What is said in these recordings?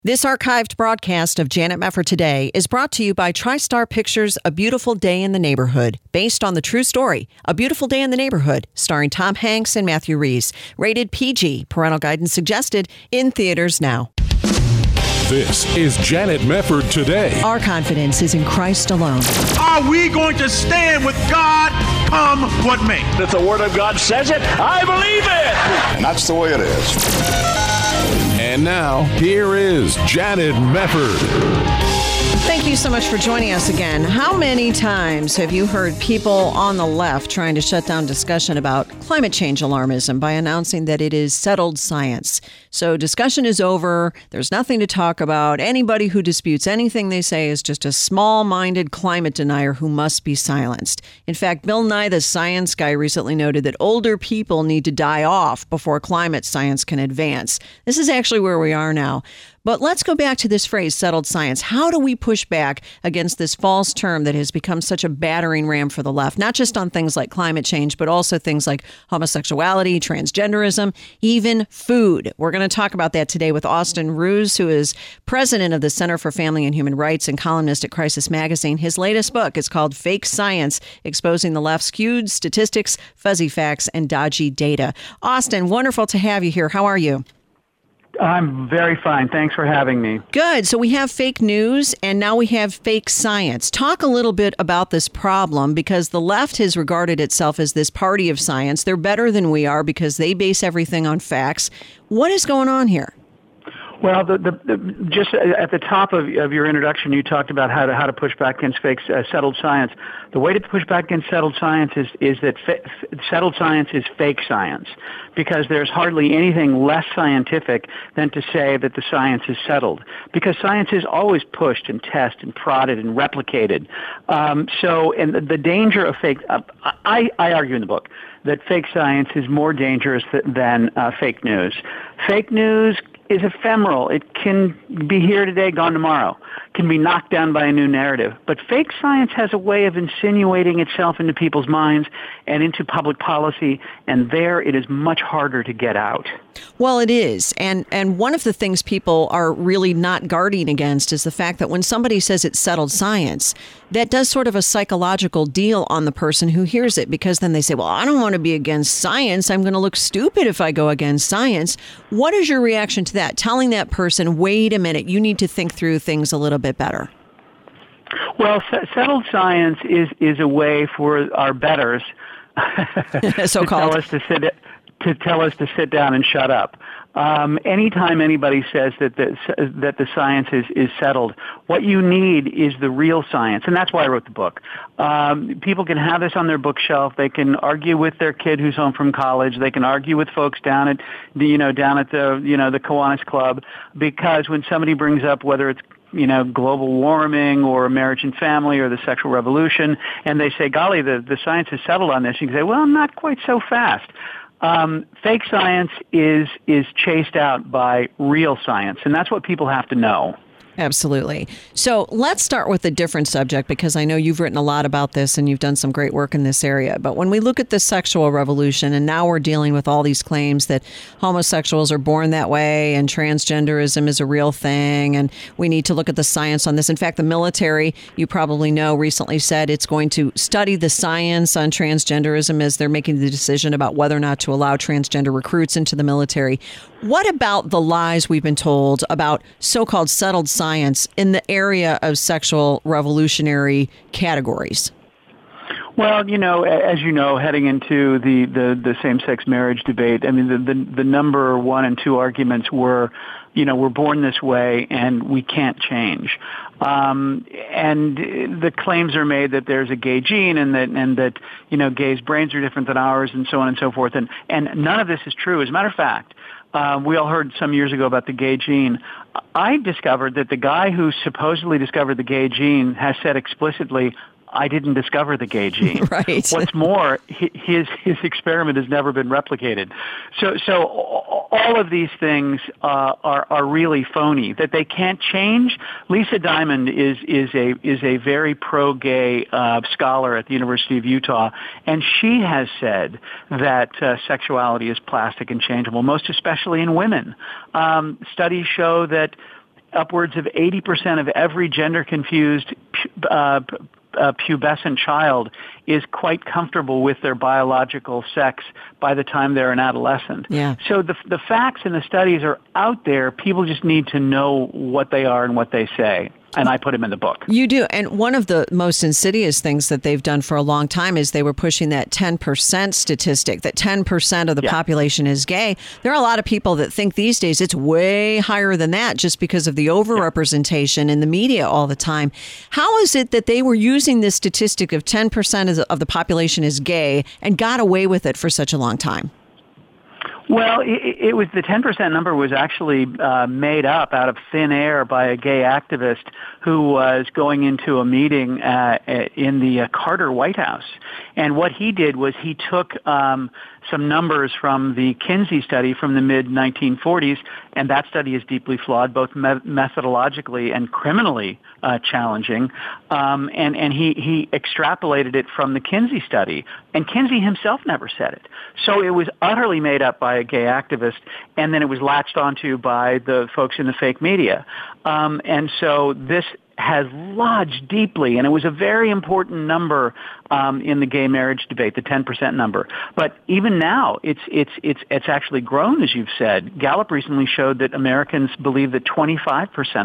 This archived broadcast of Janet Mefford Today is brought to you by TriStar Pictures' A Beautiful Day in the Neighborhood, based on the true story, A Beautiful Day in the Neighborhood, starring Tom Hanks and Matthew Rhys. Rated PG. Parental guidance suggested. In theaters now. This is Janet Mefford Today. Our confidence is in Christ alone. Are we going to stand with God come what may? If the Word of God says it, I believe it. And that's the way it is. And now, here is Janet Mefford. Thank you so much for joining us again. How many times have you heard people on the left trying to shut down discussion about climate change alarmism by announcing that it is settled science? So discussion is over. There's nothing to talk about. Anybody who disputes anything they say is just a small-minded climate denier who must be silenced. In fact, Bill Nye, the science guy, recently noted that older people need to die off before climate science can advance. This is actually where we are now. But let's go back to this phrase, settled science. How do we push back against this false term that has become such a battering ram for the left, not just on things like climate change, but also things like homosexuality, transgenderism, even food? We're going to talk about that today with Austin Ruse, who is president of the Center for Family and Human Rights and columnist at Crisis Magazine. His latest book is called Fake Science, Exposing the Left's Skewed Statistics, Fuzzy Facts, and Dodgy Data. Austin, wonderful to have you here. How are you? I'm very fine. Thanks for having me. Good. So we have fake news and now we have fake science. Talk a little bit about this problem, because the left has regarded itself as this party of science. They're better than we are because they base everything on facts. What is going on here? Well, just at the top of your introduction, you talked about how to push back against fake settled science. The way to push back against settled science is that settled science is fake science, because there's hardly anything less scientific than to say that the science is settled, because science is always pushed and tested and prodded and replicated. And the danger of fake, I argue in the book that fake science is more dangerous than fake news. Fake news is ephemeral. It can be here today, gone tomorrow. Can be knocked down by a new narrative. But fake science has a way of insinuating itself into people's minds and into public policy, and there it is much harder to get out. Well, it is. And one of the things people are really not guarding against is the fact that when somebody says it's settled science, that does sort of a psychological deal on the person who hears it, because then they say, well, I don't want to be against science. I'm going to look stupid if I go against science. What is your reaction to that? Telling that person, wait a minute, you need to think through things a little bit better. Well, settled science is a way for our betters so-called to tell us to sit down and shut up. Anytime anybody says that the science is settled, what you need is the real science, and that's why I wrote the book. People can have this on their bookshelf. They can argue with their kid who's home from college. They can argue with folks down at the Kiwanis Club, because when somebody brings up whether it's global warming or marriage and family or the sexual revolution, and they say, golly, the science is settled on this, you can say, well, not quite so fast. Fake science is chased out by real science, and that's what people have to know. Absolutely. So let's start with a different subject, because I know you've written a lot about this and you've done some great work in this area. But when we look at the sexual revolution, and now we're dealing with all these claims that homosexuals are born that way and transgenderism is a real thing, and we need to look at the science on this. In fact, the military, you probably know, recently said it's going to study the science on transgenderism as they're making the decision about whether or not to allow transgender recruits into the military. What about the lies we've been told about so-called settled science in the area of sexual revolutionary categories? Well, as you know, heading into the same-sex marriage debate, I mean, the number 1 and 2 arguments were, we're born this way and we can't change. And the claims are made that there's a gay gene and that gays' brains are different than ours, and so on and so forth. And none of this is true. As a matter of fact, we all heard some years ago about the gay gene. I discovered that the guy who supposedly discovered the gay gene has said explicitly, I didn't discover the gay gene. Right. What's more, his experiment has never been replicated. So all of these things are really phony. That they can't change. Lisa Diamond is a very pro-gay scholar at the University of Utah, and she has said that sexuality is plastic and changeable, most especially in women. Studies show that upwards of 80% of every gender-confused pubescent child is quite comfortable with their biological sex by the time they're an adolescent. Yeah. So the facts and the studies are out there. People just need to know what they are and what they say. And I put them in the book. You do. And one of the most insidious things that they've done for a long time is they were pushing that 10% statistic, that 10% of the population is gay. There are a lot of people that think these days it's way higher than that just because of the overrepresentation in the media all the time. How is it that they were using this statistic of 10% of the population is gay and got away with it for such a long time? Well, it was the 10% number was actually made up out of thin air by a gay activist who was going into a meeting in the Carter White House. And what he did was he took some numbers from the Kinsey study from the mid-1940s, and that study is deeply flawed, both methodologically and criminally challenging. And he extrapolated it from the Kinsey study, and Kinsey himself never said it. So it was utterly made up by a gay activist, and then it was latched onto by the folks in the fake media. And so this has lodged deeply, and it was a very important number in the gay marriage debate, the 10% number. But even now, it's actually grown, as you've said. Gallup recently showed that Americans believe that 20%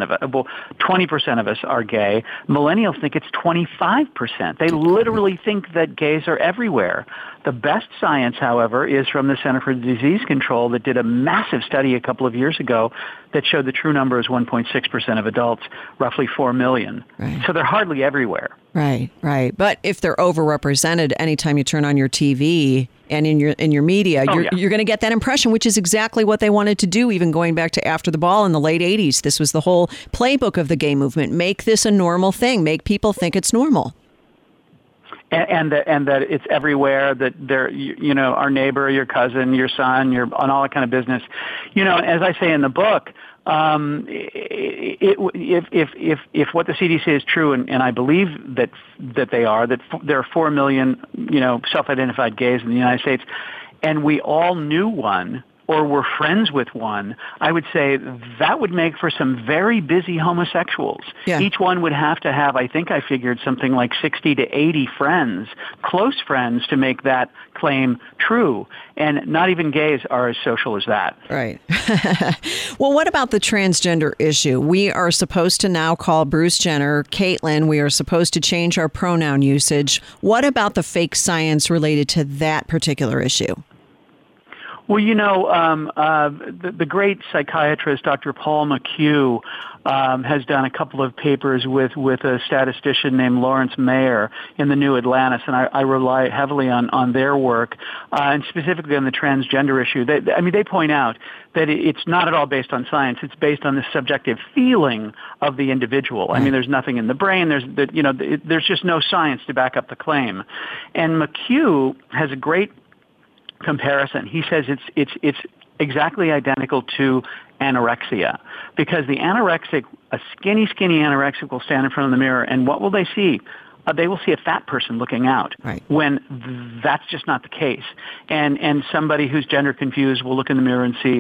of us are gay. Millennials think it's 25%. They literally think that gays are everywhere. The best science, however, is from the Center for Disease Control that did a massive study a couple of years ago that showed the true number is 1.6% of adults, roughly 4 million. Right. So they're hardly everywhere. Right, right. But if they're overrepresented anytime you turn on your TV and in your media, you're going to get that impression, which is exactly what they wanted to do, even going back to After the Ball in the late 80s. This was the whole playbook of the gay movement. Make this a normal thing. Make people think it's normal. And that it's everywhere, that they're, our neighbor, your cousin, your son, on all that kind of business. As I say in the book, if what the CDC is true, and I believe that they are, that there are 4 million, self-identified gays in the United States, and we all knew one or were friends with one, I would say that would make for some very busy homosexuals. Yeah. Each one would have to have, I think I figured, something like 60 to 80 friends, close friends, to make that claim true. And not even gays are as social as that. Right. Well, what about the transgender issue? We are supposed to now call Bruce Jenner Caitlyn. We are supposed to change our pronoun usage. What about the fake science related to that particular issue? Well, the great psychiatrist, Dr. Paul McHugh, has done a couple of papers with a statistician named Lawrence Mayer in the New Atlantis, and I rely heavily on their work, and specifically on the transgender issue. They point out that it's not at all based on science. It's based on the subjective feeling of the individual. Right. I mean, there's nothing in the brain. There's just no science to back up the claim. And McHugh has a great comparison. He says it's exactly identical to anorexia, because the anorexic, a skinny anorexic will stand in front of the mirror, and what will they see? They will see a fat person looking out, right, when that's just not the case. And somebody who's gender confused will look in the mirror and see,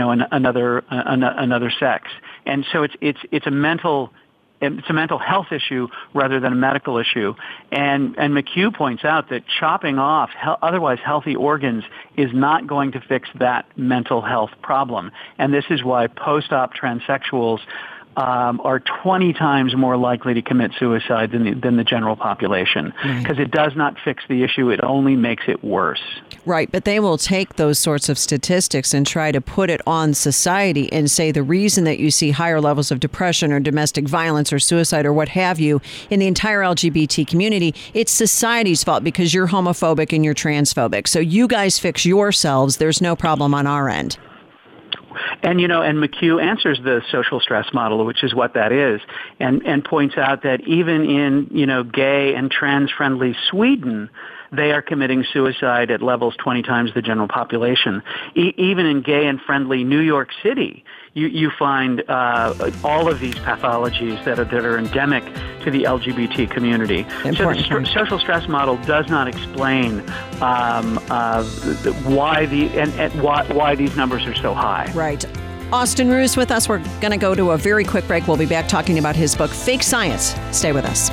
another sex. And so it's a mental health issue rather than a medical issue. And McHugh points out that chopping off otherwise healthy organs is not going to fix that mental health problem. And this is why post-op transsexuals are 20 times more likely to commit suicide than the general population, because it does not fix the issue. It only makes it worse. Right, but they will take those sorts of statistics and try to put it on society and say the reason that you see higher levels of depression or domestic violence or suicide or what have you in the entire LGBT community, it's society's fault because you're homophobic and you're transphobic. So you guys fix yourselves. There's no problem on our end. And McHugh answers the social stress model, which is what that is, and points out that even in, gay and trans-friendly Sweden, they are committing suicide at levels 20 times the general population. Even in gay and friendly New York City, you find all of these pathologies that are endemic to the LGBT community. Important. So the social stress model does not explain why these numbers are so high. Right. Austin Ruse with us. We're going to go to a very quick break. We'll be back talking about his book, Fake Science. Stay with us.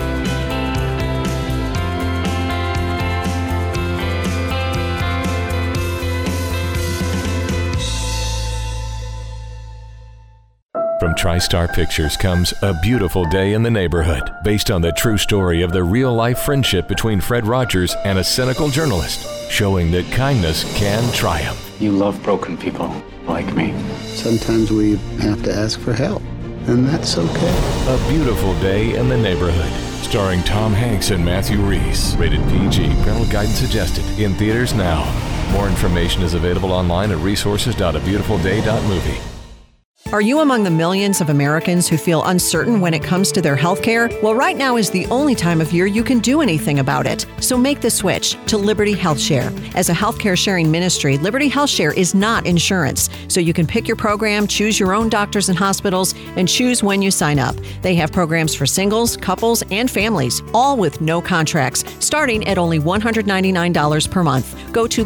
From TriStar Pictures comes A Beautiful Day in the Neighborhood, based on the true story of the real-life friendship between Fred Rogers and a cynical journalist, showing that kindness can triumph. You love broken people like me. Sometimes we have to ask for help, and that's okay. A Beautiful Day in the Neighborhood, starring Tom Hanks and Matthew Reese. Rated PG. Parental guidance suggested. In theaters now. More information is available online at resources.abeautifulday.movie. Are you among the millions of Americans who feel uncertain when it comes to their health care? Well, right now is the only time of year you can do anything about it. So make the switch to Liberty Health Share. As a healthcare sharing ministry, Liberty Health Share is not insurance. So you can pick your program, choose your own doctors and hospitals, and choose when you sign up. They have programs for singles, couples, and families, all with no contracts, starting at only $199 per month. Go to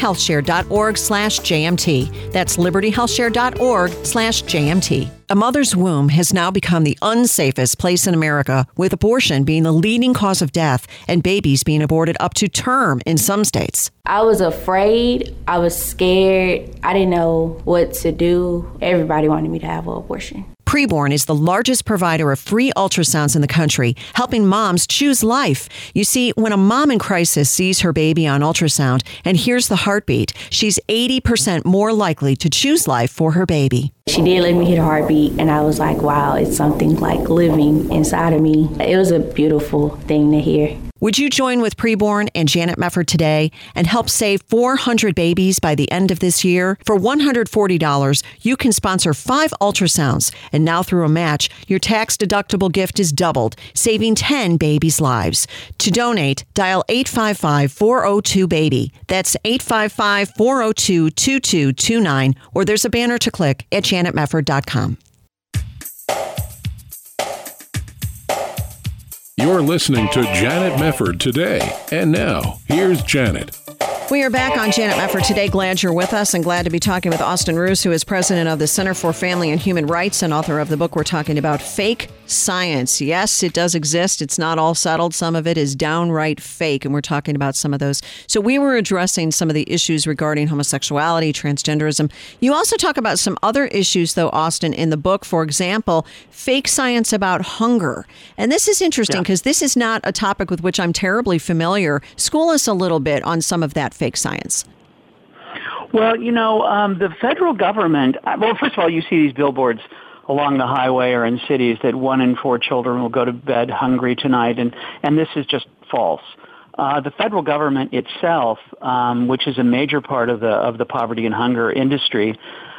libertyhealthshare.org/JMT. That's libertyhealthshare.org/JMT. A mother's womb has now become the unsafest place in America, with abortion being the leading cause of death and babies being aborted up to term in some states. I was afraid. I was scared. I didn't know what to do. Everybody wanted me to have an abortion. Preborn is the largest provider of free ultrasounds in the country, helping moms choose life. You see, when a mom in crisis sees her baby on ultrasound and hears the heartbeat, she's 80% more likely to choose life for her baby. She did let me hear the heartbeat, and I was like, wow, it's something like living inside of me. It was a beautiful thing to hear. Would you join with Preborn and Janet Mefford today and help save 400 babies by the end of this year? For $140, you can sponsor 5 ultrasounds. And now through a match, your tax-deductible gift is doubled, saving 10 babies' lives. To donate, dial 855-402-BABY. That's 855-402-2229. Or there's a banner to click at janetmefford.com. You're listening to Janet Mefford today. And now, here's Janet. We are back on Janet Mefford today. Glad you're with us and glad to be talking with Austin Ruse, who is president of the Center for Family and Human Rights and author of the book we're talking about, Fake Science. Yes, it does exist. It's not all settled. Some of it is downright fake, and we're talking about some of those. So we were addressing some of the issues regarding homosexuality, transgenderism. You also talk about some other issues, though, Austin, in the book. For example, fake science about hunger. And this is interesting because this is not a topic with which I'm terribly familiar. School us a little bit on some of that fake science. Well, the federal government, well, first of all, you see these billboards along the highway or in cities that 1 in 4 children will go to bed hungry tonight, and this is just false. The federal government itself, which is a major part of the poverty and hunger industry,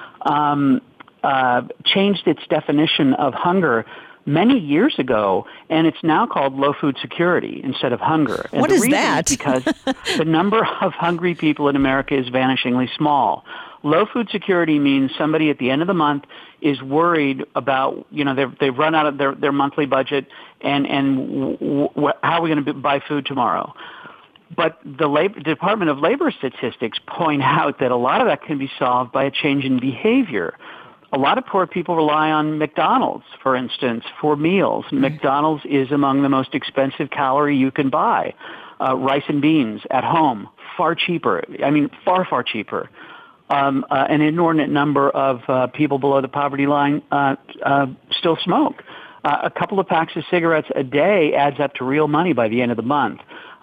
changed its definition of hunger many years ago, and it's now called low food security instead of hunger. And what is that? Because the number of hungry people in America is vanishingly small. Low food security means somebody at the end of the month is worried about, they've run out of their monthly budget, and how are we going to buy food tomorrow? But the Department of Labor statistics point out that a lot of that can be solved by a change in behavior. A lot of poor people rely on McDonald's, for instance, for meals. Mm-hmm. McDonald's is among the most expensive calorie you can buy. Rice and beans at home, far cheaper. I mean, far, far cheaper. An inordinate number of people below the poverty line still smoke. A couple of packs of cigarettes a day adds up to real money by the end of the month.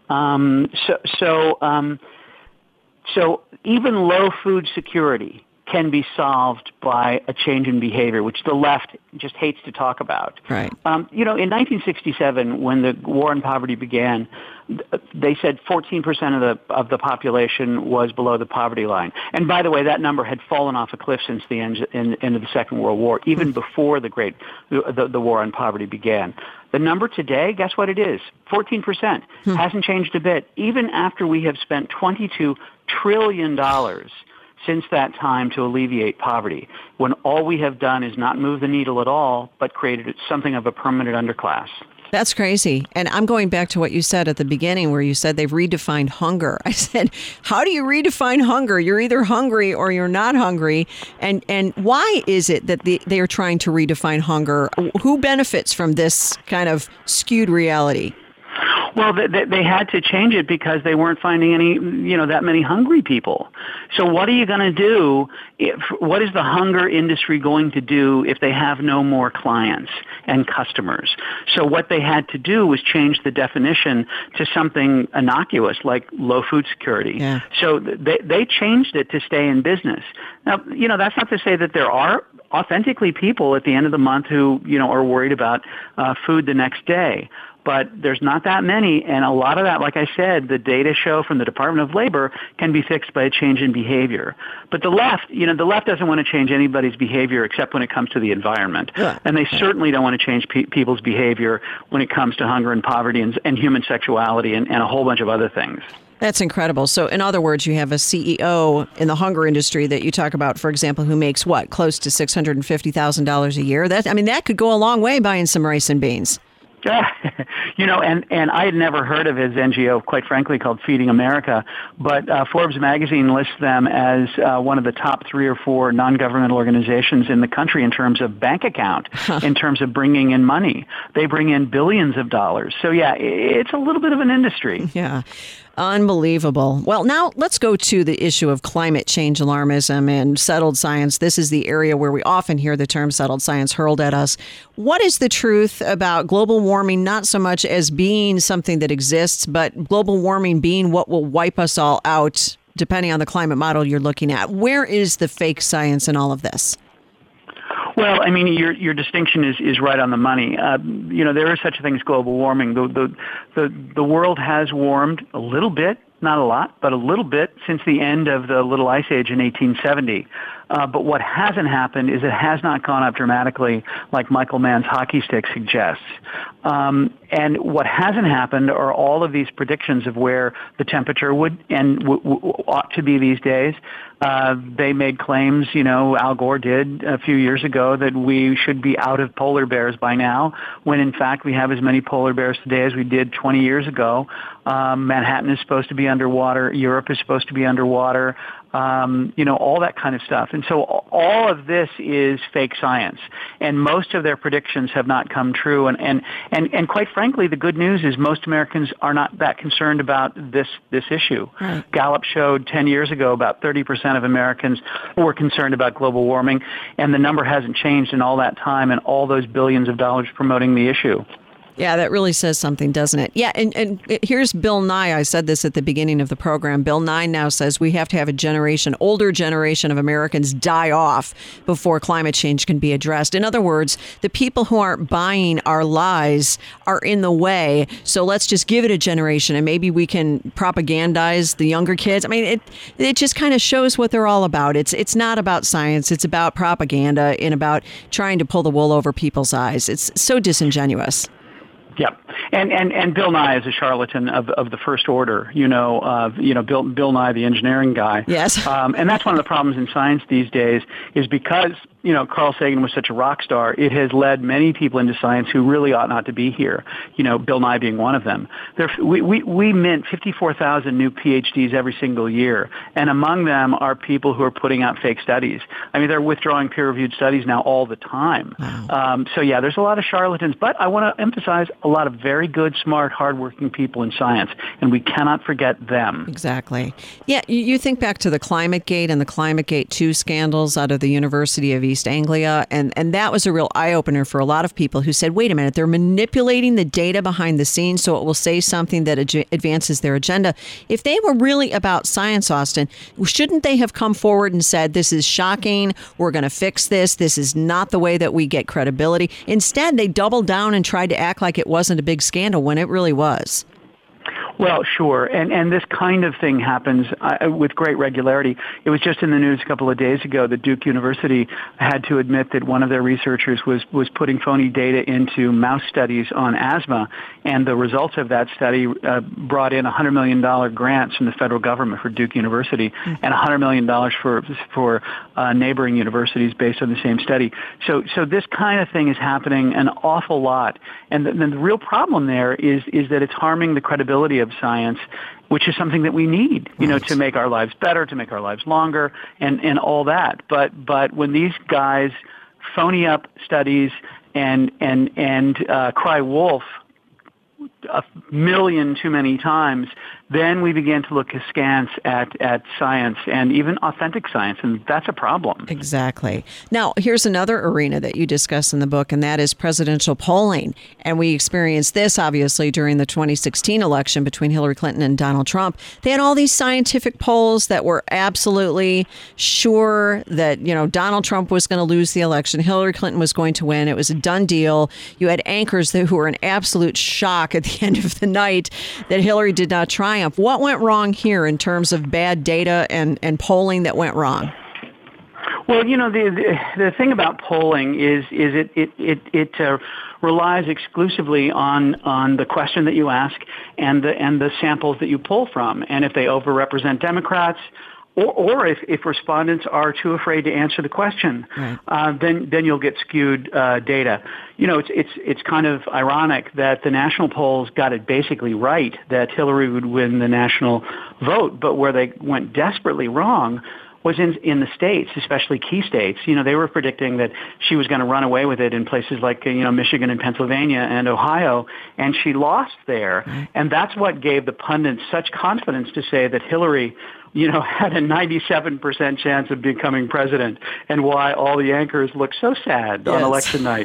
So even low food security can be solved by a change in behavior, which the left just hates to talk about. Right. In 1967, when the war on poverty began, they said 14% of the population was below the poverty line. And by the way, that number had fallen off a cliff since the end of the Second World War, even before the war on poverty began. The number today, guess what it is? 14%. Hasn't changed a bit, even after we have spent $22 trillion since that time to alleviate poverty, when all we have done is not move the needle at all, but created something of a permanent underclass. That's crazy. And I'm going back to what you said at the beginning where you said they've redefined hunger. I said, how do you redefine hunger? You're either hungry or you're not hungry. And why is it that they are trying to redefine hunger? Who benefits from this kind of skewed reality? Well, they had to change it because they weren't finding any, that many hungry people. So what are you going to do? What is the hunger industry going to do if they have no more clients and customers? So what they had to do was change the definition to something innocuous like low food security. Yeah. So they changed it to stay in business. Now, that's not to say that there are authentically people at the end of the month who, are worried about food the next day. But there's not that many, and a lot of that, like I said, the data show from the Department of Labor can be fixed by a change in behavior. But the left doesn't want to change anybody's behavior except when it comes to the environment. Yeah. And they certainly don't want to change people's behavior when it comes to hunger and poverty and human sexuality and a whole bunch of other things. That's incredible. So in other words, you have a CEO in the hunger industry that you talk about, for example, who makes close to $650,000 a year. That could go a long way buying some rice and beans. And I had never heard of his NGO, quite frankly, called Feeding America, but Forbes magazine lists them as one of the top 3 or 4 non-governmental organizations in the country in terms of bank account, in terms of bringing in money. They bring in billions of dollars. So, yeah, it's a little bit of an industry. Yeah. Unbelievable. Well, now let's go to the issue of climate change alarmism and settled science. This is the area where we often hear the term settled science hurled at us. What is the truth about global warming, not so much as being something that exists, but global warming being what will wipe us all out, depending on the climate model you're looking at? Where is the fake science in all of this? Well, I mean, your distinction is right on the money. There is such a thing as global warming. The world has warmed a little bit, not a lot, but a little bit since the end of the Little Ice Age in 1870. But what hasn't happened is it has not gone up dramatically like Michael Mann's hockey stick suggests. And what hasn't happened are all of these predictions of where the temperature would and ought to be these days. They made claims, Al Gore did a few years ago that we should be out of polar bears by now, when in fact we have as many polar bears today as we did 20 years ago. Manhattan is supposed to be underwater. Europe is supposed to be underwater. All that kind of stuff. And so all of this is fake science. And most of their predictions have not come true. And quite frankly, the good news is most Americans are not that concerned about this issue. Right. Gallup showed 10 years ago about 30% of Americans were concerned about global warming, and the number hasn't changed in all that time and all those billions of dollars promoting the issue. Yeah, that really says something, doesn't it? Yeah, and here's Bill Nye. I said this at the beginning of the program. Bill Nye now says we have to have older generation of Americans die off before climate change can be addressed. In other words, the people who aren't buying our lies are in the way. So let's just give it a generation and maybe we can propagandize the younger kids. I mean, it just kind of shows what they're all about. It's not about science. It's about propaganda and about trying to pull the wool over people's eyes. It's so disingenuous. Yeah, and Bill Nye is a charlatan of the first order. Bill Nye, the engineering guy. Yes. And that's one of the problems in science these days is because Carl Sagan was such a rock star. It has led many people into science who really ought not to be here. Bill Nye being one of them. We mint 54,000 new PhDs every single year, and among them are people who are putting out fake studies. I mean, they're withdrawing peer-reviewed studies now all the time. Wow. So yeah, there's a lot of charlatans, but I want to emphasize a lot of very good, smart, hardworking people in science, and we cannot forget them. Exactly. Yeah, you think back to the ClimateGate and the ClimateGate 2 scandals out of the University of East Anglia, and that was a real eye-opener for a lot of people who said, wait a minute, they're manipulating the data behind the scenes so it will say something that advances their agenda. If they were really about science, Austin, shouldn't they have come forward and said, this is shocking, we're going to fix this is not the way that we get credibility? Instead, they doubled down and tried to act like it wasn't a big scandal when it really was. Well, sure. And this kind of thing happens with great regularity. It was just in the news a couple of days ago that Duke University had to admit that one of their researchers was putting phony data into mouse studies on asthma, and the results of that study brought in $100 million grants from the federal government for Duke University and $100 million for neighboring universities based on the same study. So this kind of thing is happening an awful lot. And the real problem there is that it's harming the credibility of science, which is something that we need, to make our lives better, to make our lives longer, and all that. But when these guys phony up studies and cry wolf a million too many times, then we begin to look askance at science and even authentic science, and that's a problem. Exactly. Now, here's another arena that you discuss in the book, and that is presidential polling. And we experienced this, obviously, during the 2016 election between Hillary Clinton and Donald Trump. They had all these scientific polls that were absolutely sure that, Donald Trump was going to lose the election. Hillary Clinton was going to win. It was a done deal. You had anchors who were in absolute shock at the end of the night that Hillary did not triumph. What went wrong here in terms of bad data and polling that went wrong? Well, the thing about polling is it relies exclusively on the question that you ask and the samples that you pull from. And if they overrepresent Democrats, or if respondents are too afraid to answer the question, right, then you'll get skewed data. It's kind of ironic that the national polls got it basically right that Hillary would win the national vote, but where they went desperately wrong was in the states, especially key states. They were predicting that she was going to run away with it in places like, Michigan and Pennsylvania and Ohio, and she lost there. And that's what gave the pundits such confidence to say that Hillary, had a 97% chance of becoming president, and why all the anchors look so sad on election night.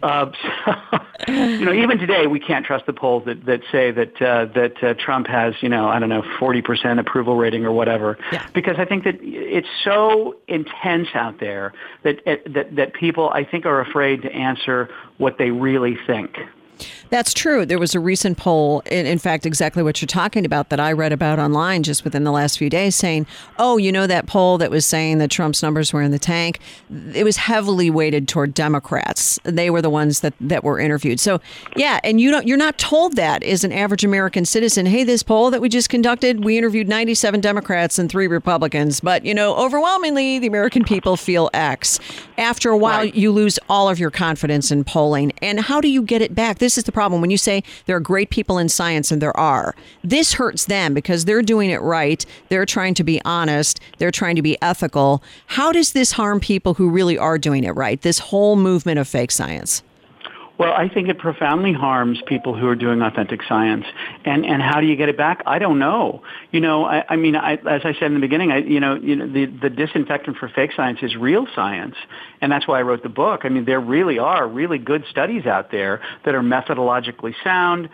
Even today, we can't trust the polls that say that Trump has, 40% approval rating or whatever, because I think that it's so intense out there that people, I think, are afraid to answer what they really think. That's true. There was a recent poll, in fact, exactly what you're talking about, that I read about online just within the last few days saying, that poll that was saying that Trump's numbers were in the tank, it was heavily weighted toward Democrats. They were the ones that were interviewed. So, yeah, and you're not told that as an average American citizen. Hey, this poll that we just conducted, we interviewed 97 Democrats and 3 Republicans. But, overwhelmingly, the American people feel X. After a while, you lose all of your confidence in polling. And how do you get it back? This is the problem. When you say there are great people in science, and there are, this hurts them because they're doing it right. They're trying to be honest. They're trying to be ethical. How does this harm people who really are doing it right? This whole movement of fake science. Well, I think it profoundly harms people who are doing authentic science. And how do you get it back? I don't know. As I said in the beginning, the disinfectant for fake science is real science. And that's why I wrote the book. There really are really good studies out there that are methodologically sound.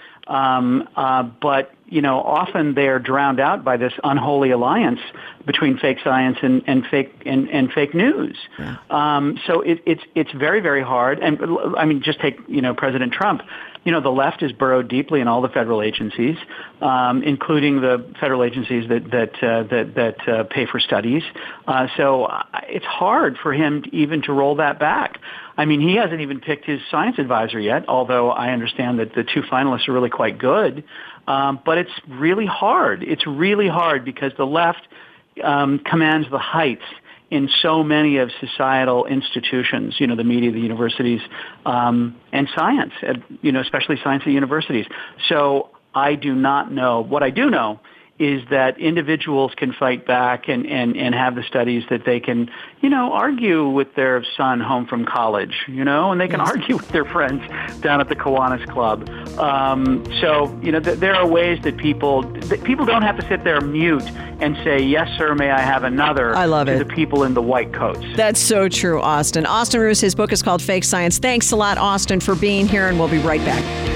But often they are drowned out by this unholy alliance between fake science and fake news. Yeah. So it's very, very hard. And just take President Trump. The left is burrowed deeply in all the federal agencies, including the federal agencies that pay for studies. So it's hard for him even to roll that back. He hasn't even picked his science advisor yet, although I understand that the 2 finalists are really quite good. But it's really hard. It's really hard because the left commands the heights in so many of societal institutions, the media, the universities, and science, especially science at universities. So I do not know. What I do know is that individuals can fight back and have the studies that they can, argue with their son home from college, and they can argue with their friends down at the Kiwanis Club. There are ways that people don't have to sit there mute and say, yes, sir, may I have another? I love it. The people in the white coats. That's so true, Austin. Austin Ruse, his book is called Fake Science. Thanks a lot, Austin, for being here, and we'll be right back.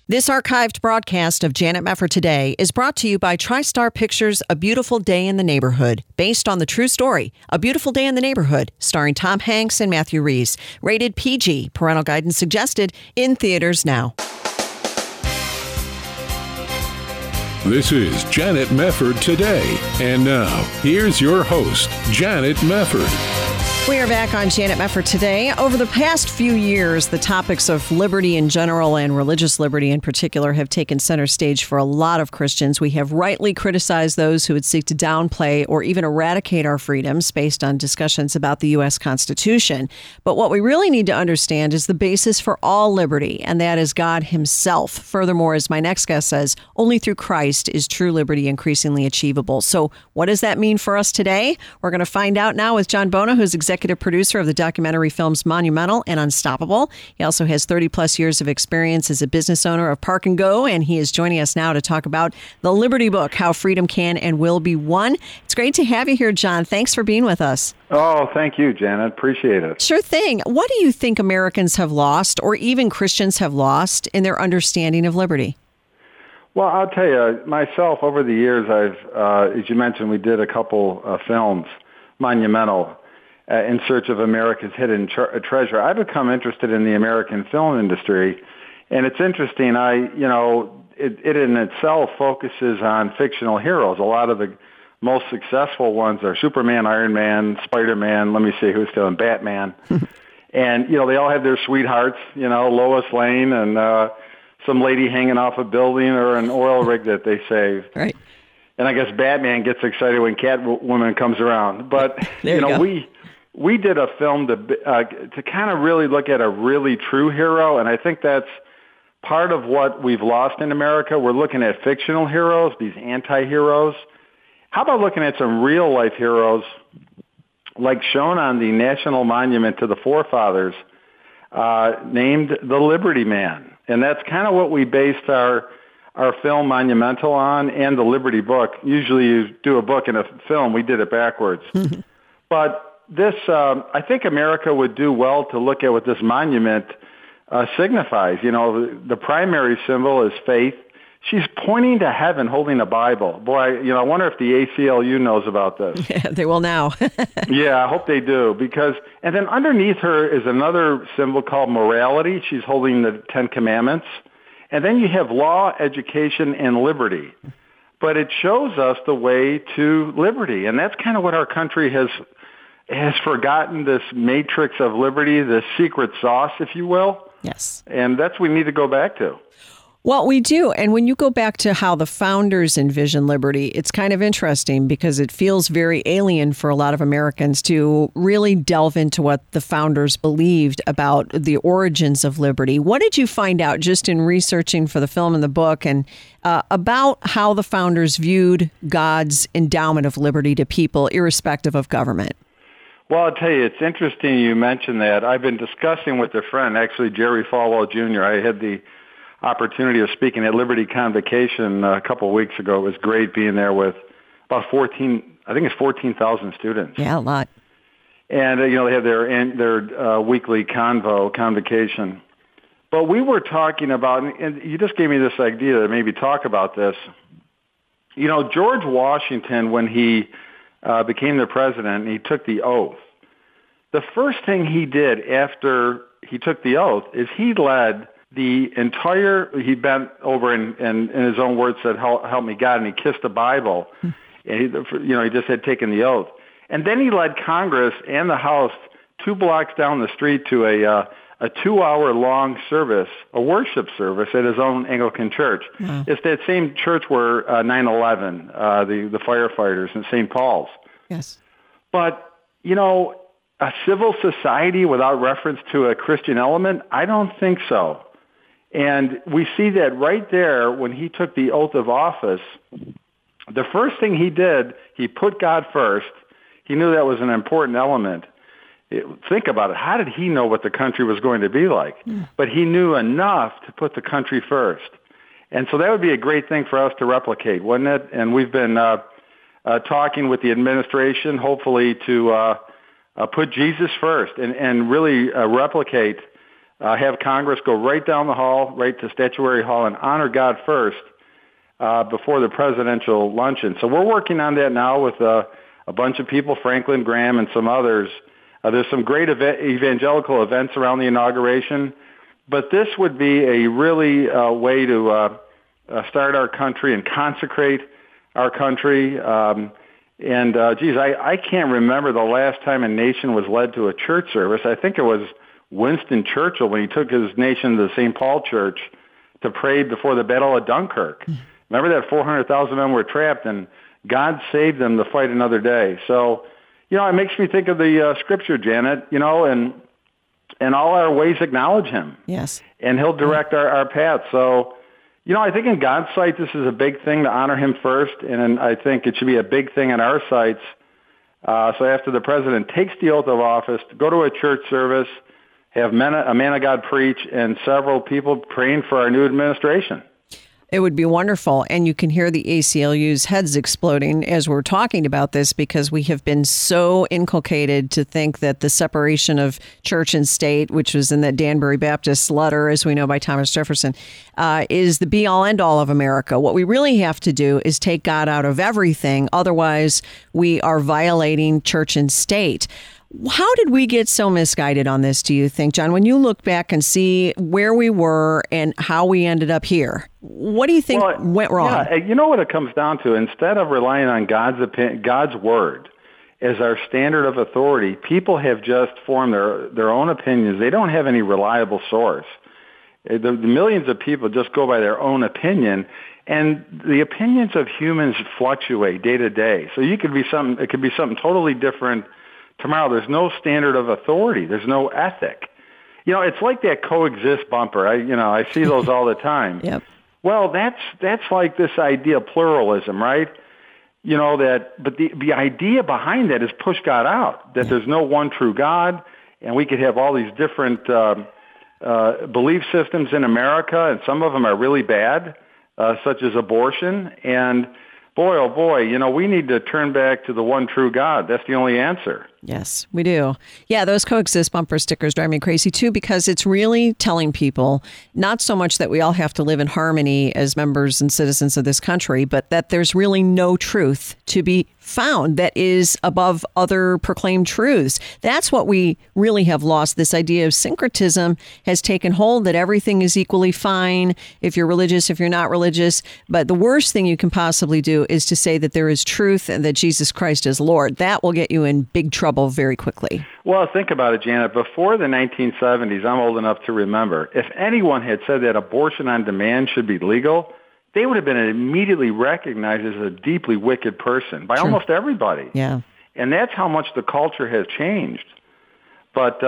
This archived broadcast of Janet Mefford Today is brought to you by TriStar Pictures' A Beautiful Day in the Neighborhood, based on the true story, A Beautiful Day in the Neighborhood, starring Tom Hanks and Matthew Rhys. Rated PG. Parental guidance suggested. In theaters now. This is Janet Mefford Today. And now, here's your host, Janet Mefford. We are back on Janet Mefford Today. Over the past few years, the topics of liberty in general and religious liberty in particular have taken center stage for a lot of Christians. We have rightly criticized those who would seek to downplay or even eradicate our freedoms based on discussions about the U.S. Constitution. But what we really need to understand is the basis for all liberty, and that is God himself. Furthermore, as my next guest says, only through Christ is true liberty increasingly achievable. So what does that mean for us today? We're going to find out now with John Bona, who's executive producer of the documentary films Monumental and Unstoppable. He also has 30-plus years of experience as a business owner of Park and Go, and he is joining us now to talk about the Liberty Book, How Freedom Can and Will Be Won. It's great to have you here, John. Thanks for being with us. Oh, thank you, Janet. Appreciate it. Sure thing. What do you think Americans have lost, or even Christians have lost, in their understanding of liberty? Well, I'll tell you, myself, over the years, as you mentioned, we did a couple films, Monumental, in search of America's hidden treasure. I've become interested in the American film industry, and it's interesting. It in itself focuses on fictional heroes. A lot of the most successful ones are Superman, Iron Man, Spider-Man. Let me see who's still in Batman, and they all have their sweethearts. Lois Lane and some lady hanging off a building or an oil rig that they saved. Right. And I guess Batman gets excited when Catwoman comes around. But we did a film to kind of really look at a really true hero, and I think that's part of what we've lost in America. We're looking at fictional heroes, these anti-heroes. How about looking at some real-life heroes, like shown on the National Monument to the Forefathers, named the Liberty Man? And that's kind of what we based our film Monumental on, and the Liberty Book. Usually you do a book and a film. We did it backwards. But this, I think America would do well to look at what this monument signifies. The primary symbol is faith. She's pointing to heaven holding a Bible. Boy, I wonder if the ACLU knows about this. Yeah, they will now. Yeah, I hope they do. And then underneath her is another symbol called morality. She's holding the Ten Commandments. And then you have law, education, and liberty. But it shows us the way to liberty. And that's kind of what our country has forgotten, this matrix of liberty, the secret sauce, if you will. Yes. And that's what we need to go back to. Well, we do. And when you go back to how the founders envisioned liberty, it's kind of interesting because it feels very alien for a lot of Americans to really delve into what the founders believed about the origins of liberty. What did you find out just in researching for the film and the book and about how the founders viewed God's endowment of liberty to people, irrespective of government? Well, I'll tell you, it's interesting you mentioned that. I've been discussing with a friend, actually Jerry Falwell Jr. I had the opportunity of speaking at Liberty Convocation a couple of weeks ago. It was great being there with about 14,000 students. Yeah, a lot. And, they have their weekly convocation. But we were talking about, and you just gave me this idea to maybe talk about this. George Washington, when he became the president, he took the oath. The first thing he did after he took the oath is he led he bent over and in his own words said, help me God, and he kissed the Bible. And he just had taken the oath. And then he led Congress and the House 2 blocks down the street to a 2-hour-long service, a worship service at his own Anglican church. Wow. It's that same church where 9/11, the firefighters in St. Paul's. Yes. But, a civil society without reference to a Christian element, I don't think so. And we see that right there when he took the oath of office. The first thing he did, he put God first. He knew that was an important element. Think about it. How did he know what the country was going to be like? But he knew enough to put the country first. And so that would be a great thing for us to replicate, wouldn't it? And we've been talking with the administration, hopefully, to put Jesus first and really replicate have Congress go right down the hall, right to Statuary Hall, and honor God first before the presidential luncheon. So we're working on that now with a bunch of people, Franklin Graham and some others. There's some great evangelical events around the inauguration, but this would be a really way to start our country and consecrate our country. I can't remember the last time a nation was led to a church service. I think it was Winston Churchill when he took his nation to the St. Paul Church to pray before the Battle of Dunkirk. Remember that 400,000 men were trapped, and God saved them to fight another day. So, it makes me think of the Scripture, Janet, and all our ways acknowledge Him. Yes. And He'll direct our path. So, I think in God's sight, this is a big thing to honor Him first, and I think it should be a big thing in our sights. So after the president takes the oath of office, to go to a church service, have a man of God preach, and several people praying for our new administration. It would be wonderful. And you can hear the ACLU's heads exploding as we're talking about this, because we have been so inculcated to think that the separation of church and state, which was in that Danbury Baptist letter, as we know, by Thomas Jefferson, is the be-all, end-all of America. What we really have to do is take God out of everything. Otherwise, we are violating church and state. How did we get so misguided on this, do you think, John? When you look back and see where we were and how we ended up here, what do you think went wrong? Yeah, you know what it comes down to? Instead of relying on God's word as our standard of authority, people have just formed their own opinions. They don't have any reliable source. The millions of people just go by their own opinion, and the opinions of humans fluctuate day to day. So it could be something totally different tomorrow. There's no standard of authority. There's no ethic. It's like that coexist bumper. I see those all the time. Yep. Well, that's like this idea of pluralism, right? But the idea behind that is push God out, that there's no one true God, and we could have all these different belief systems in America, and some of them are really bad, such as abortion. And boy, oh boy, we need to turn back to the one true God. That's the only answer. Yes, we do. Yeah, those coexist bumper stickers drive me crazy too, because it's really telling people not so much that we all have to live in harmony as members and citizens of this country, but that there's really no truth to be found that is above other proclaimed truths. That's what we really have lost. This idea of syncretism has taken hold, that everything is equally fine if you're religious, if you're not religious. But the worst thing you can possibly do is to say that there is truth and that Jesus Christ is Lord. That will get you in big trouble very quickly. Well, think about it, Janet. Before the 1970s, I'm old enough to remember, if anyone had said that abortion on demand should be legal, they would have been immediately recognized as a deeply wicked person by almost everybody. Yeah. And that's how much the culture has changed. But,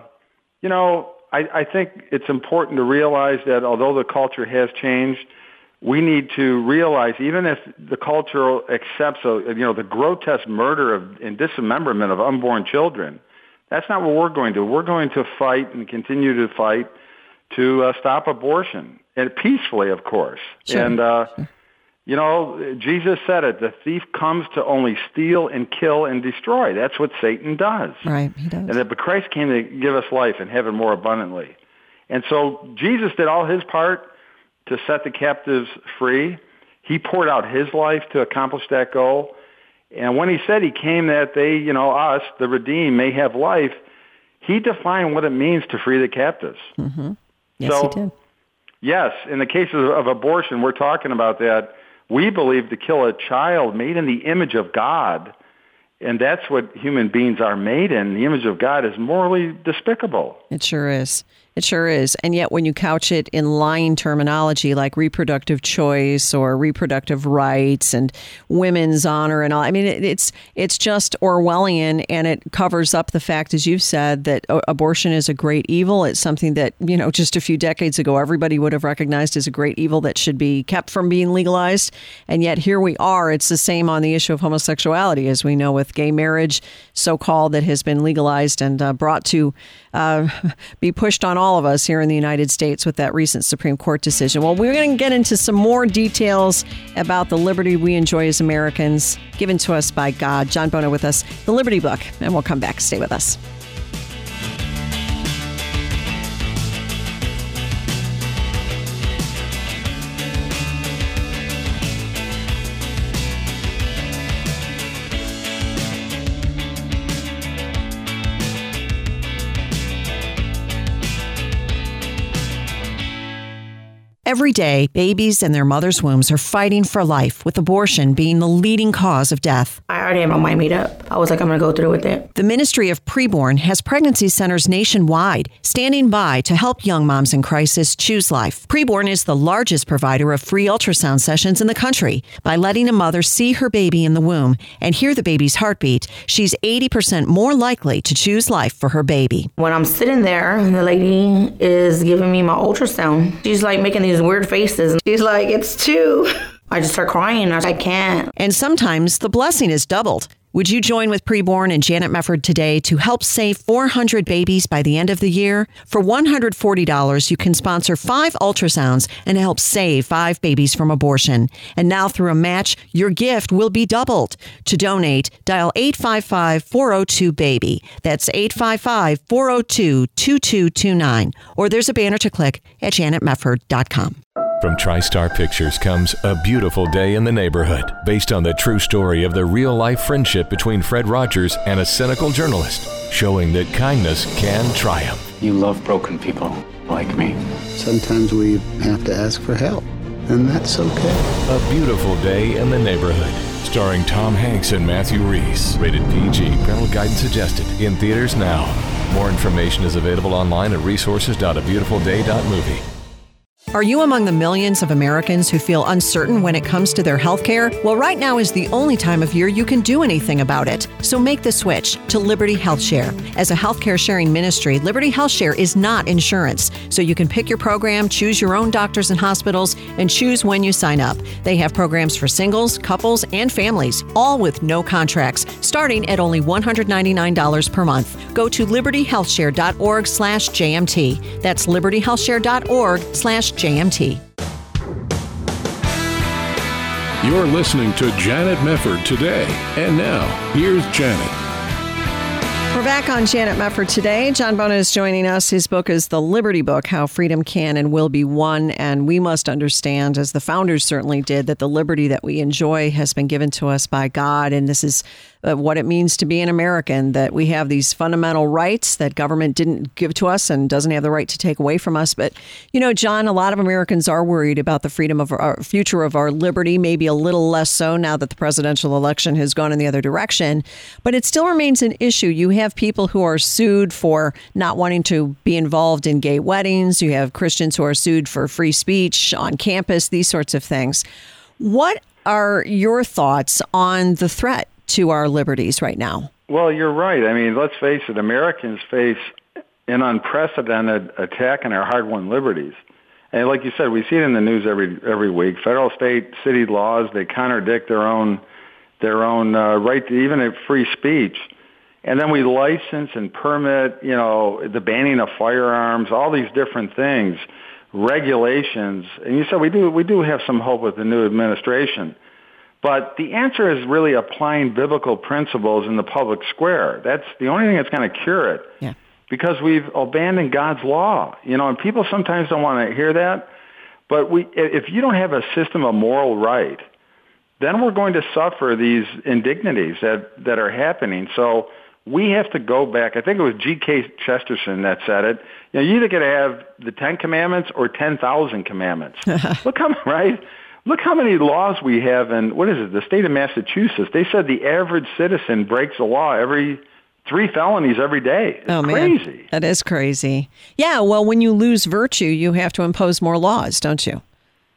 I think it's important to realize that although the culture has changed, we need to realize, even if the culture accepts, the grotesque murder and dismemberment of unborn children, that's not what we're going to do. We're going to fight and continue to fight to stop abortion, and peacefully, of course. Sure. And, Jesus said it, the thief comes to only steal and kill and destroy. That's what Satan does. Right, he does. But Christ came to give us life and have it more abundantly. And so Jesus did all his part to set the captives free. He poured out his life to accomplish that goal. And when he said he came that they, us, the redeemed, may have life, he defined what it means to free the captives. Mm-hmm. Yes, he did. Yes, in the case of abortion, we're talking about that. We believe to kill a child made in the image of God, and that's what human beings are made in. The image of God is morally despicable. It sure is. It sure is. And yet when you couch it in lying terminology like reproductive choice or reproductive rights and women's honor and all, I mean, it's just Orwellian, and it covers up the fact, as you've said, that abortion is a great evil. It's something that, just a few decades ago, everybody would have recognized as a great evil that should be kept from being legalized. And yet here we are. It's the same on the issue of homosexuality, as we know, with gay marriage, so-called, that has been legalized and brought to be pushed on all of us here in the United States with that recent Supreme Court decision. Well, we're going to get into some more details about the liberty we enjoy as Americans, given to us by God. John Bono with us, The Liberty Book, and we'll come back. Stay with us. Every day, babies in their mother's wombs are fighting for life, with abortion being the leading cause of death. I already had my mind made up. I was like, I'm going to go through with it. The Ministry of Preborn has pregnancy centers nationwide standing by to help young moms in crisis choose life. Preborn is the largest provider of free ultrasound sessions in the country. By letting a mother see her baby in the womb and hear the baby's heartbeat, she's 80% more likely to choose life for her baby. When I'm sitting there, the lady is giving me my ultrasound. She's like making these weird faces. She's like, it's 2. I just start crying. I can't. And sometimes the blessing is doubled. Would you join with Preborn and Janet Mefford today to help save 400 babies by the end of the year? For $140, you can sponsor 5 ultrasounds and help save 5 babies from abortion. And now through a match, your gift will be doubled. To donate, dial 855-402-BABY. That's 855-402-2229. Or there's a banner to click at janetmefford.com. From TriStar Pictures comes A Beautiful Day in the Neighborhood, based on the true story of the real-life friendship between Fred Rogers and a cynical journalist, showing that kindness can triumph. You love broken people like me. Sometimes we have to ask for help, and that's okay. A Beautiful Day in the Neighborhood, starring Tom Hanks and Matthew Rhys. Rated PG. Parental guidance suggested. In theaters now. More information is available online at resources.abeautifulday.movie. Are you among the millions of Americans who feel uncertain when it comes to their health care? Well, right now is the only time of year you can do anything about it. So make the switch to Liberty Health Share. As a healthcare sharing ministry, Liberty Health Share is not insurance. So you can pick your program, choose your own doctors and hospitals, and choose when you sign up. They have programs for singles, couples, and families, all with no contracts, starting at only $199 per month. Go to libertyhealthshare.org/JMT. That's libertyhealthshare.org/JMT. You're listening to Janet Mefford today. And now, here's Janet. We're back on Janet Mefford today. John Bona is joining us. His book is The Liberty Book, How Freedom Can and Will Be Won. And we must understand, as the founders certainly did, that the liberty that we enjoy has been given to us by God. And this is what it means to be an American, that we have these fundamental rights that government didn't give to us and doesn't have the right to take away from us. But, you know, John, a lot of Americans are worried about the freedom of our future of our liberty, maybe a little less so now that the presidential election has gone in the other direction. But it still remains an issue. You have people who are sued for not wanting to be involved in gay weddings. You have Christians who are sued for free speech on campus, these sorts of things. What are your thoughts on the threat to our liberties right now? Well, you're right. I mean, let's face it, Americans face an unprecedented attack on our hard-won liberties. And like you said, we see it in the news every week. Federal, state, city laws, they contradict their own right to even have free speech. And then we license and permit, you know, the banning of firearms, all these different things, regulations. And you said we do have some hope with the new administration. But the answer is really applying biblical principles in the public square. That's the only thing that's going to cure it. Yeah. Because we've abandoned God's law. You know, and people sometimes don't want to hear that. But if you don't have a system of moral right, then we're going to suffer these indignities that are happening. So we have to go back. I think it was G.K. Chesterton that said it. You know, you either got to have the 10 Commandments or 10,000 commandments. Look how many laws we have in, the state of Massachusetts. They said the average citizen breaks a law every 3 felonies every day. It's crazy. Man, that is crazy. Yeah, well, when you lose virtue, you have to impose more laws, don't you?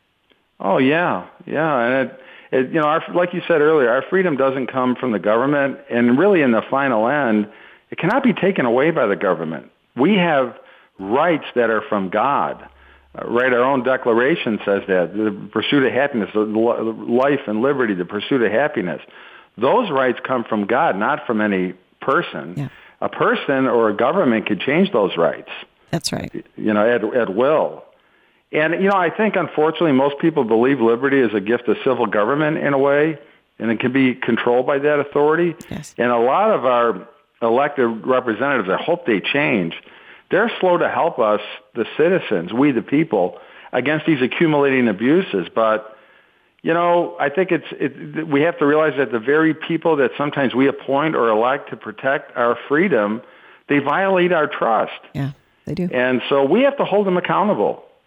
Oh, yeah. And you know, like you said earlier, our freedom doesn't come from the government, and really in the final end, it cannot be taken away by the government. We have rights that are from God. Right, our own declaration says that, the pursuit of happiness, life and liberty, the pursuit of happiness. Those rights come from God, not from any person. Yeah. A person or a government could change those rights. That's right. You know, at will. And, you know, I think, unfortunately, most people believe liberty is a gift of civil government in a way, and it can be controlled by that authority. Yes. And a lot of our elected representatives, I hope they change, they're slow to help us, the citizens, we the people, against these accumulating abuses. But, you know, I think we have to realize that the very people that sometimes we appoint or elect to protect our freedom, they violate our trust. Yeah, they do. And so we have to hold them accountable.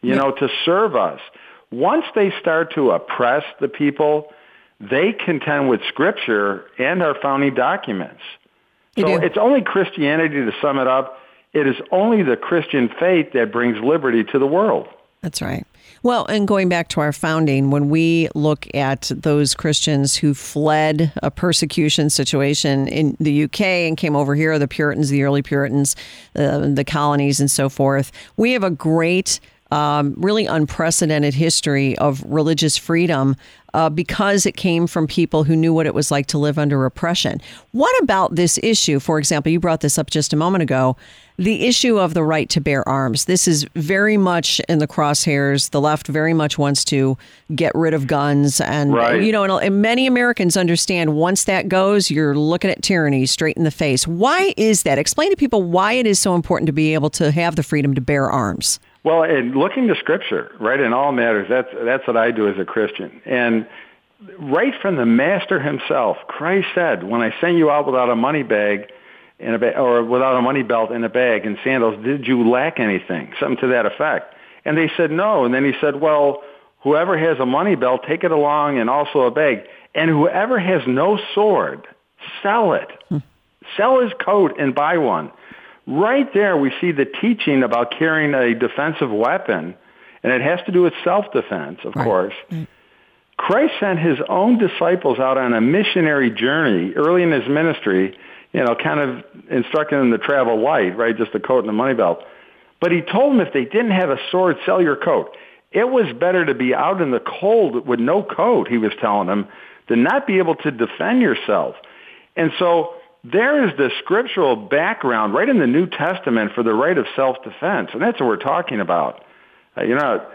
to serve us. Once they start to oppress the people, they contend with Scripture and our founding documents. So it's only Christianity, to sum it up. It is only the Christian faith that brings liberty to the world. That's right. Well, and going back to our founding, when we look at those Christians who fled a persecution situation in the UK and came over here, the Puritans, the early Puritans, the colonies and so forth, we have a great, really unprecedented history of religious freedom because it came from people who knew what it was like to live under oppression. What about this issue? For example, you brought this up just a moment ago, the issue of the right to bear arms. This is very much in the crosshairs. The left very much wants to get rid of guns. And, and many Americans understand once that goes, you're looking at tyranny straight in the face. Why is that? Explain to people why it is so important to be able to have the freedom to bear arms. Well, and looking to Scripture, right, in all matters, that's what I do as a Christian. And right from the Master himself, Christ said, when I sent you out without a money bag or without a money belt in a bag and sandals, did you lack anything? Something to that effect. And they said no. And then he said, well, whoever has a money belt, take it along and also a bag. And whoever has no sword, sell it. Sell his coat and buy one. Right there, we see the teaching about carrying a defensive weapon, and it has to do with self-defense, of course. Christ sent his own disciples out on a missionary journey early in his ministry, kind of instructing them to travel light, right, just a coat and a money belt. But he told them if they didn't have a sword, sell your coat. It was better to be out in the cold with no coat, he was telling them, than not be able to defend yourself. And so there is the scriptural background right in the New Testament for the right of self-defense, and that's what we're talking about. And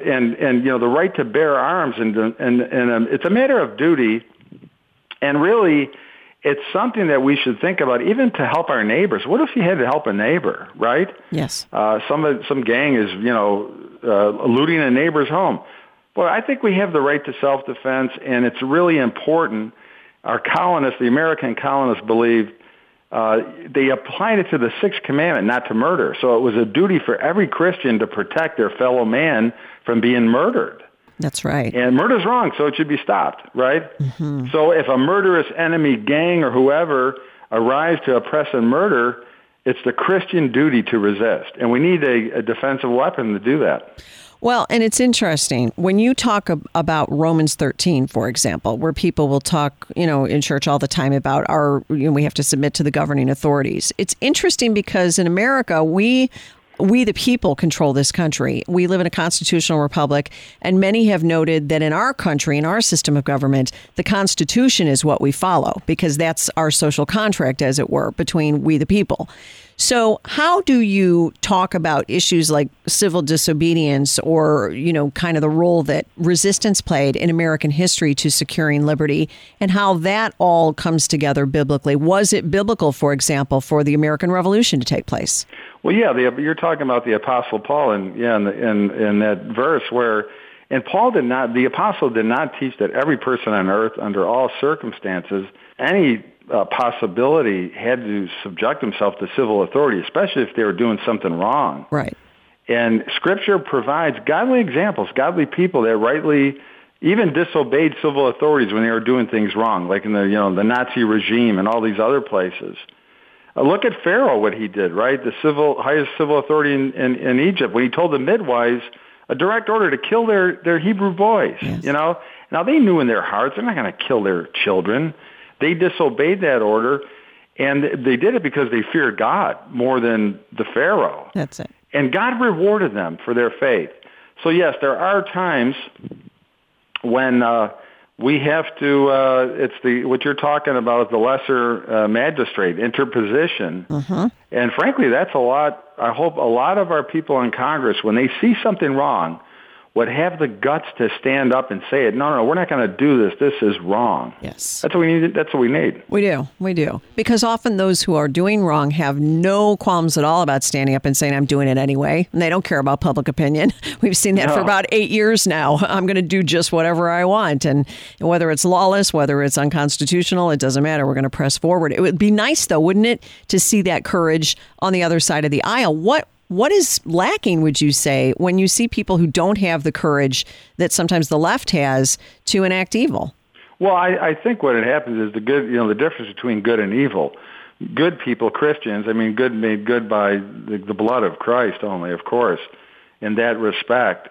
the right to bear arms, and it's a matter of duty, and really, it's something that we should think about, even to help our neighbors. What if you had to help a neighbor, right? Yes. Some gang is, looting a neighbor's home. Well, I think we have the right to self-defense, and it's really important. Our colonists, the American colonists, believed they applied it to the Sixth Commandment, not to murder. So it was a duty for every Christian to protect their fellow man from being murdered. That's right. And murder's wrong, so it should be stopped, right? Mm-hmm. So if a murderous enemy gang or whoever arrives to oppress and murder, it's the Christian duty to resist. And we need a defensive weapon to do that. Well, and it's interesting when you talk about Romans 13, for example, where people will talk, in church all the time about we have to submit to the governing authorities. It's interesting because in America, we the people control this country. We live in a constitutional republic, and many have noted that in our country, in our system of government, the Constitution is what we follow because that's our social contract, as it were, between we the people. So how do you talk about issues like civil disobedience or, kind of the role that resistance played in American history to securing liberty and how that all comes together biblically? Was it biblical, for example, for the American Revolution to take place? Well, yeah, you're talking about the Apostle Paul in that verse where, and the Apostle did not teach that every person on earth under all circumstances, any possibility had to subject himself to civil authority, especially if they were doing something wrong. Right. And Scripture provides godly examples, godly people that rightly even disobeyed civil authorities when they were doing things wrong, like in the Nazi regime and all these other places. Look at Pharaoh, what he did, right? The highest civil authority in Egypt, when he told the midwives a direct order to kill their Hebrew boys. Yes. Now they knew in their hearts they're not going to kill their children. They disobeyed that order, and they did it because they feared God more than the Pharaoh. That's it. And God rewarded them for their faith. So yes, there are times when we have to. What you're talking about is the lesser magistrate interposition, and frankly, that's a lot. I hope a lot of our people in Congress, when they see something wrong, would have the guts to stand up and say it. No, we're not going to do this. This is wrong. Yes. That's what we need. That's what we need. We do. Because often those who are doing wrong have no qualms at all about standing up and saying, I'm doing it anyway. And they don't care about public opinion. We've seen that for about 8 years now. I'm going to do just whatever I want. And whether it's lawless, whether it's unconstitutional, it doesn't matter. We're going to press forward. It would be nice, though, wouldn't it, to see that courage on the other side of the aisle? What What is lacking, would you say, when you see people who don't have the courage that sometimes the left has to enact evil? Well, I think what happens is the difference between good and evil. Good people, Christians, good made good by the blood of Christ only, of course, in that respect.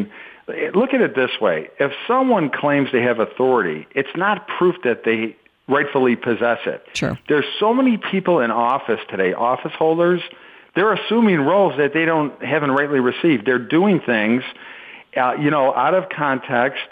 Look at it this way. If someone claims they have authority, it's not proof that they rightfully possess it. Sure. There's so many people in office today, office holders, they're assuming roles that they haven't rightly received. They're doing things, out of context.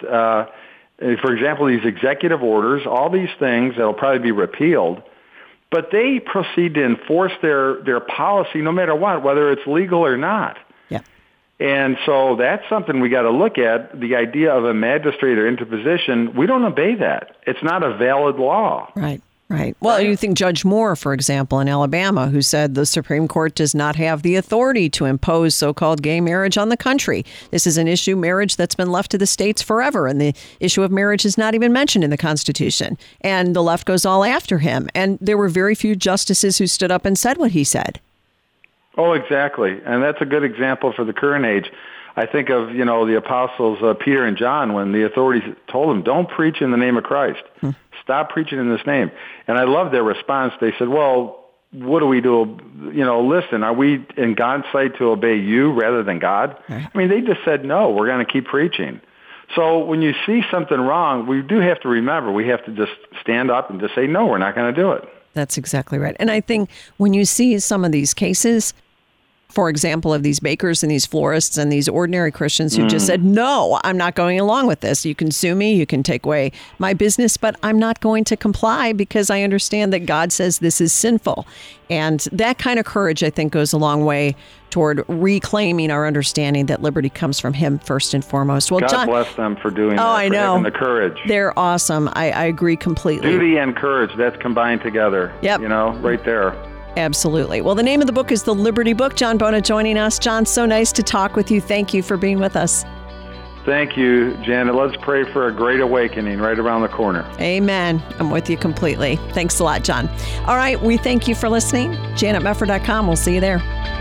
For example, these executive orders, all these things that will probably be repealed, but they proceed to enforce their policy no matter what, whether it's legal or not. Yeah. And so that's something we got to look at, the idea of a magistrate or interposition. We don't obey that. It's not a valid law. Right. Right. Well, you think Judge Moore, for example, in Alabama, who said the Supreme Court does not have the authority to impose so-called gay marriage on the country. This is an issue, marriage, that's been left to the states forever. And the issue of marriage is not even mentioned in the Constitution. And the left goes all after him. And there were very few justices who stood up and said what he said. Oh, exactly. And that's a good example for the current age. I think of, the apostles, Peter and John, when the authorities told them, don't preach in the name of Christ. Stop preaching in this name. And I love their response. They said, well, what do we do? Listen, are we in God's sight to obey you rather than God? Right. They just said, no, we're going to keep preaching. So when you see something wrong, we do have to remember, we have to just stand up and just say, no, we're not going to do it. That's exactly right. And I think when you see some of these cases, for example, of these bakers and these florists and these ordinary Christians who just said, no, I'm not going along with this. You can sue me, you can take away my business, but I'm not going to comply because I understand that God says this is sinful. And that kind of courage, I think, goes a long way toward reclaiming our understanding that liberty comes from Him first and foremost. Well, God John, bless them for doing that, I know. Having the courage. They're awesome. I agree completely. Duty and courage, that's combined together. Yep. Right there. Absolutely. Well, the name of the book is The Liberty Book. John Bona joining us. John, so nice to talk with you. Thank you for being with us. Thank you, Janet. Let's pray for a great awakening right around the corner. Amen. I'm with you completely. Thanks a lot, John. All right. We thank you for listening. JanetMefford.com. We'll see you there.